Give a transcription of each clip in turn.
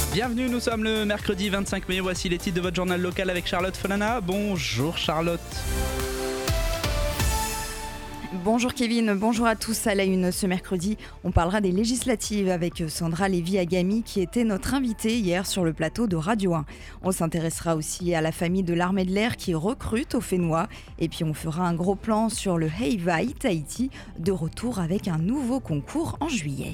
Bienvenue, nous sommes le mercredi 25 mai, voici les titres de votre journal local avec Charlotte Folana. Bonjour Charlotte. Bonjour Kevin, bonjour à tous. À la une ce mercredi, on parlera des législatives avec Sandra Lévy-Agami qui était notre invitée hier sur le plateau de Radio 1. On s'intéressera aussi à la famille de l'armée de l'air qui recrute au Fénois. Et puis on fera un gros plan sur le Heiwai Tahiti, de retour avec un nouveau concours en juillet.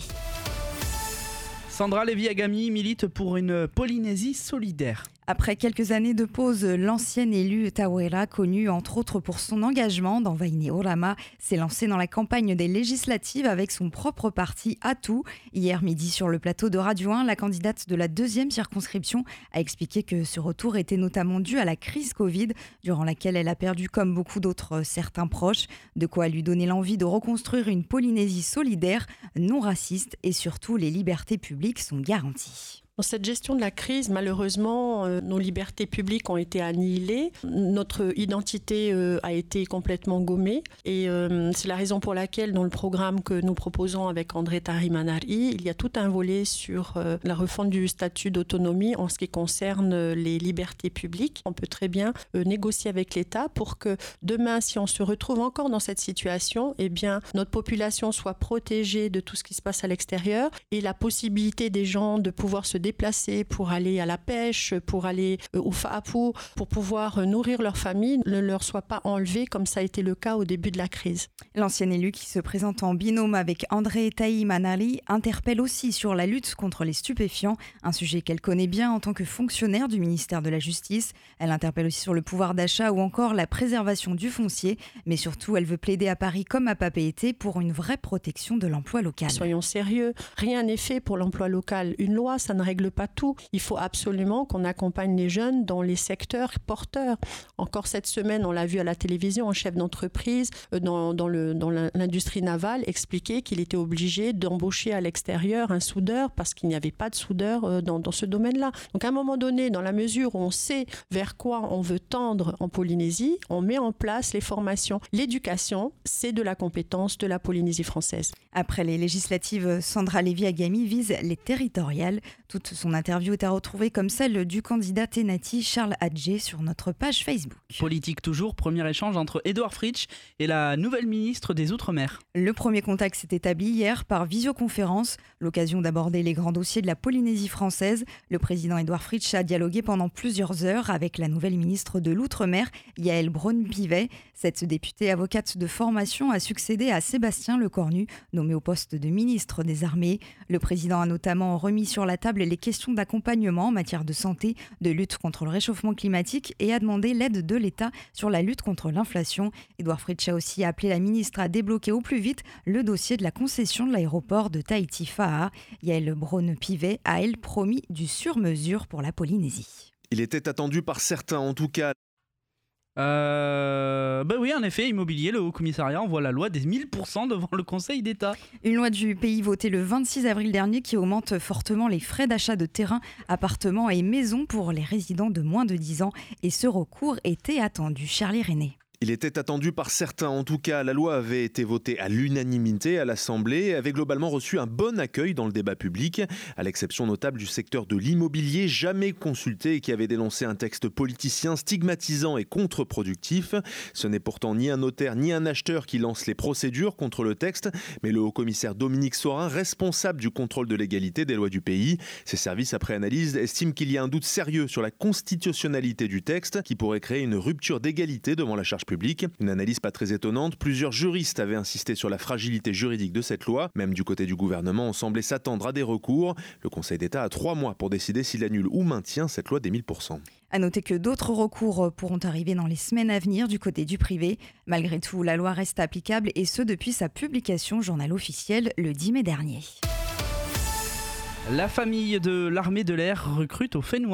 Sandra Lévy-Agami milite pour une Polynésie solidaire. Après quelques années de pause, l'ancienne élue Tawera, connue entre autres pour son engagement dans Vaineorama, s'est lancée dans la campagne des législatives avec son propre parti Atu. Hier midi, sur le plateau de Radio 1, la candidate de la 2e circonscription a expliqué que ce retour était notamment dû à la crise Covid, durant laquelle elle a perdu, comme beaucoup d'autres, certains proches. De quoi lui donner l'envie de reconstruire une Polynésie solidaire, non raciste et surtout les libertés publiques sont garanties. Dans cette gestion de la crise, malheureusement, nos libertés publiques ont été annihilées. Notre identité a été complètement gommée. Et c'est la raison pour laquelle, dans le programme que nous proposons avec André Tarimanari, il y a tout un volet sur la refonte du statut d'autonomie en ce qui concerne les libertés publiques. On peut très bien négocier avec l'État pour que demain, si on se retrouve encore dans cette situation, eh bien, notre population soit protégée de tout ce qui se passe à l'extérieur et la possibilité des gens de pouvoir se déplacer pour aller à la pêche, pour aller au Fa'apu, pour pouvoir nourrir leur famille, ne leur soit pas enlevé comme ça a été le cas au début de la crise. L'ancienne élue qui se présente en binôme avec André Taimanari interpelle aussi sur la lutte contre les stupéfiants, un sujet qu'elle connaît bien en tant que fonctionnaire du ministère de la Justice. Elle interpelle aussi sur le pouvoir d'achat ou encore la préservation du foncier, mais surtout elle veut plaider à Paris comme à Papeete pour une vraie protection de l'emploi local. Soyons sérieux, rien n'est fait pour l'emploi local. Une loi, ça ne règle pas tout. Il faut absolument qu'on accompagne les jeunes dans les secteurs porteurs. Encore cette semaine, on l'a vu à la télévision, un chef d'entreprise dans l'industrie navale expliquait qu'il était obligé d'embaucher à l'extérieur un soudeur parce qu'il n'y avait pas de soudeur dans ce domaine-là. Donc à un moment donné, dans la mesure où on sait vers quoi on veut tendre en Polynésie, on met en place les formations. L'éducation, c'est de la compétence de la Polynésie française. Après les législatives, Sandra Lévy-Agami vise les territoriales. Toute son interview est à retrouver comme celle du candidat Tenati Charles Adjé sur notre page Facebook. Politique toujours, premier échange entre Édouard Fritch et la nouvelle ministre des Outre-mer. Le premier contact s'est établi hier par visioconférence, l'occasion d'aborder les grands dossiers de la Polynésie française. Le président Édouard Fritch a dialogué pendant plusieurs heures avec la nouvelle ministre de l'Outre-mer, Yaël Braun-Pivet. Cette députée avocate de formation a succédé à Sébastien Lecornu, nommé au poste de ministre des Armées. Le président a notamment remis sur la table les questions d'accompagnement en matière de santé, de lutte contre le réchauffement climatique et a demandé l'aide de l'État sur la lutte contre l'inflation. Édouard Fritch a aussi appelé la ministre à débloquer au plus vite le dossier de la concession de l'aéroport de Tahiti-Fa'a. Yaël Braun-Pivet a, elle, promis du sur-mesure pour la Polynésie. Il était attendu par certains, en tout cas. Oui, en effet, immobilier, le Haut-Commissariat envoie la loi des 1000% devant le Conseil d'État. Une loi du pays votée le 26 avril dernier qui augmente fortement les frais d'achat de terrains, appartements et maisons pour les résidents de moins de 10 ans. Et ce recours était attendu. Charlie René. Il était attendu par certains, en tout cas, la loi avait été votée à l'unanimité à l'Assemblée et avait globalement reçu un bon accueil dans le débat public, à l'exception notable du secteur de l'immobilier, jamais consulté et qui avait dénoncé un texte politicien stigmatisant et contre-productif. Ce n'est pourtant ni un notaire ni un acheteur qui lance les procédures contre le texte, mais le haut-commissaire Dominique Sorin, responsable du contrôle de légalité des lois du pays. Ses services, après analyse, estiment qu'il y a un doute sérieux sur la constitutionnalité du texte qui pourrait créer une rupture d'égalité devant la charge publique. Une analyse pas très étonnante, plusieurs juristes avaient insisté sur la fragilité juridique de cette loi. Même du côté du gouvernement, on semblait s'attendre à des recours. Le Conseil d'État a 3 mois pour décider s'il annule ou maintient cette loi des 1000%. À noter que d'autres recours pourront arriver dans les semaines à venir du côté du privé. Malgré tout, la loi reste applicable et ce depuis sa publication journal officiel le 10 mai dernier. La famille de l'armée de l'air recrute au Fénois.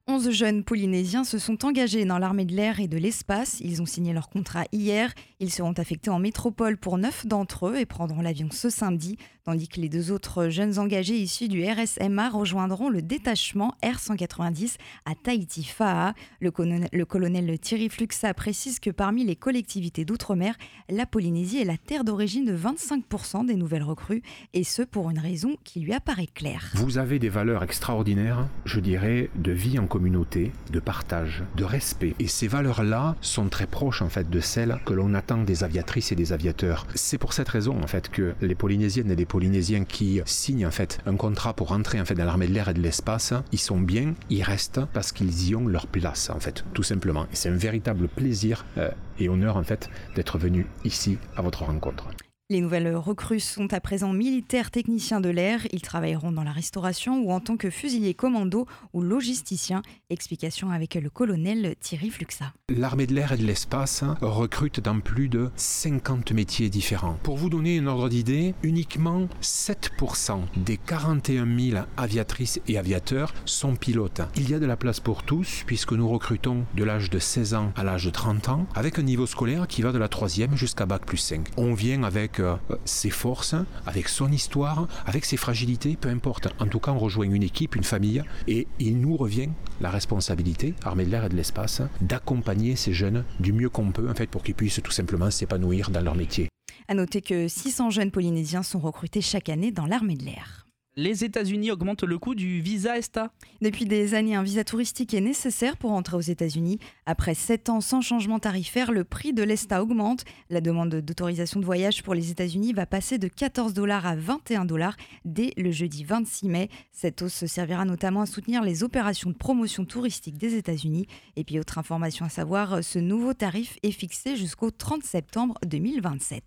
11 jeunes Polynésiens se sont engagés dans l'armée de l'air et de l'espace. Ils ont signé leur contrat hier. Ils seront affectés en métropole pour 9 d'entre eux et prendront l'avion ce samedi, tandis que les 2 autres jeunes engagés issus du RSMA rejoindront le détachement R190 à Tahiti-Fa'a. Le colonel Thierry Fluxa précise que parmi les collectivités d'outre-mer, la Polynésie est la terre d'origine de 25% des nouvelles recrues, et ce pour une raison qui lui apparaît claire. Vous avez des valeurs extraordinaires, je dirais, de vie en communauté, de partage, de respect. Et ces valeurs-là sont très proches en fait de celles que l'on attend des aviatrices et des aviateurs. C'est pour cette raison en fait que les Polynésiennes et les Polynésiens qui signent en fait un contrat pour entrer en fait dans l'armée de l'air et de l'espace, ils sont bien, ils restent parce qu'ils y ont leur place en fait, tout simplement. Et c'est un véritable plaisir et honneur en fait d'être venu ici à votre rencontre. Les nouvelles recrues sont à présent militaires techniciens de l'air. Ils travailleront dans la restauration ou en tant que fusiliers commando ou logisticiens. Explication avec le colonel Thierry Fluxa. L'armée de l'air et de l'espace recrute dans plus de 50 métiers différents. Pour vous donner un ordre d'idée, uniquement 7% des 41 000 aviatrices et aviateurs sont pilotes. Il y a de la place pour tous puisque nous recrutons de l'âge de 16 ans à l'âge de 30 ans avec un niveau scolaire qui va de la 3e jusqu'à Bac+5. On vient avec ses forces, avec son histoire, avec ses fragilités, peu importe. En tout cas, on rejoint une équipe, une famille, et il nous revient la responsabilité, armée de l'air et de l'espace, d'accompagner ces jeunes du mieux qu'on peut, en fait, pour qu'ils puissent tout simplement s'épanouir dans leur métier. À noter que 600 jeunes Polynésiens sont recrutés chaque année dans l'armée de l'air. Les États-Unis augmentent le coût du visa ESTA. Depuis des années, un visa touristique est nécessaire pour entrer aux États-Unis. Après 7 ans sans changement tarifaire, le prix de l'ESTA augmente. La demande d'autorisation de voyage pour les États-Unis va passer de $14 à $21 dès le jeudi 26 mai. Cette hausse servira notamment à soutenir les opérations de promotion touristique des États-Unis. Et puis, autre information à savoir, ce nouveau tarif est fixé jusqu'au 30 septembre 2027.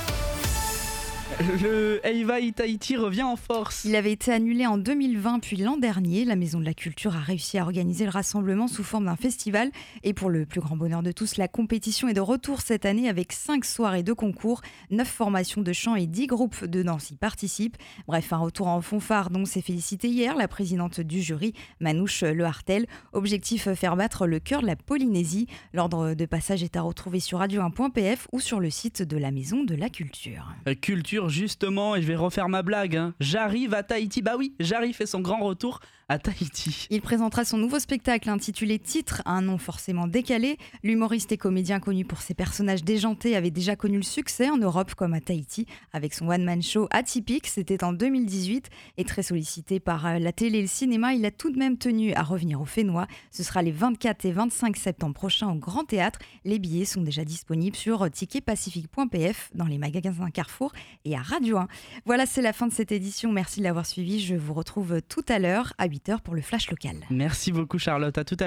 Le Heivaï Tahiti revient en force. Il avait été annulé en 2020 puis l'an dernier. La Maison de la Culture a réussi à organiser le rassemblement sous forme d'un festival. Et pour le plus grand bonheur de tous, la compétition est de retour cette année avec 5 soirées de concours, 9 formations de chant et 10 groupes de danse y participent. Bref, un retour en fanfare dont s'est félicitée hier la présidente du jury, Manouche Lehartel. Objectif, faire battre le cœur de la Polynésie. L'ordre de passage est à retrouver sur radio1.pf ou sur le site de la Maison de la Culture. Culture justement, et je vais refaire ma blague. J'arrive à Tahiti. Bah oui, Jarry fait son grand retour à Tahiti. Il présentera son nouveau spectacle intitulé Titre, un nom forcément décalé. L'humoriste et comédien connu pour ses personnages déjantés avait déjà connu le succès en Europe comme à Tahiti avec son one-man show atypique, c'était en 2018. Et très sollicité par la télé et le cinéma, il a tout de même tenu à revenir au Fénois. Ce sera les 24 et 25 septembre prochains au Grand Théâtre. Les billets sont déjà disponibles sur ticketpacifique.pf, dans les magasins Carrefour et à Radio 1. Voilà, c'est la fin de cette édition. Merci de l'avoir suivi. Je vous retrouve tout à l'heure à 8h pour le Flash Local. Merci beaucoup Charlotte, à tout à l'heure.